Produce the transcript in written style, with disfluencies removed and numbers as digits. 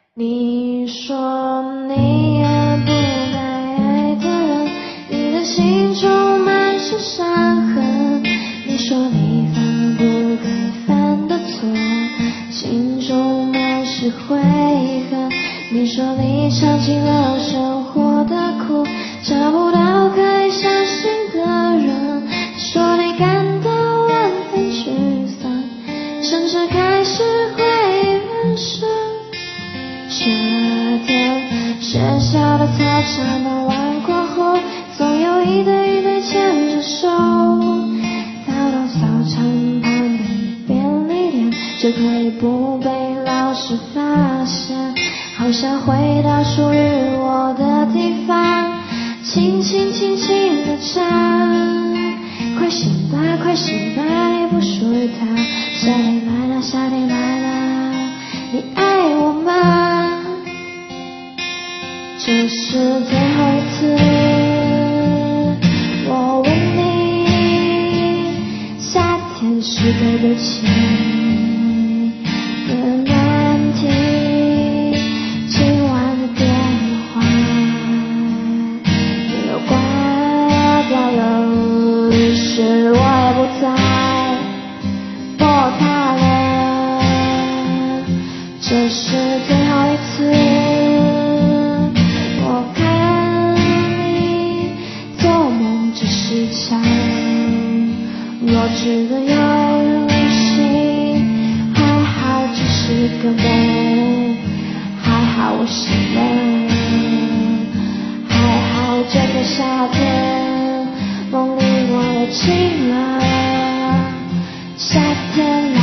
你说你也不该爱的人，你的心中满是伤痕。你说你犯了不该犯的错，心中满是悔恨。你说你尝尽了生活的苦，找不到可以相信的人。说你感到万分沮丧，甚至开始怀疑人生。这天，学校的操场傍晚过后，总有一对一对牵着手，走到操场旁边便利店，就可以不被老师发现。好想回到属于我的地方，轻轻轻轻地唱，快醒吧，快醒吧，你不属于他。夏天来了，夏天来了，你爱我吗？这是最后一次，我问你，夏天是对不起的难题。今晚的电话又挂掉了，于是我也不再拨他了。这是最后一次，我看你做梦只是场弱智的游戏，还好只是个梦，还好我醒了，还好这个夏天梦里我也醒了，夏天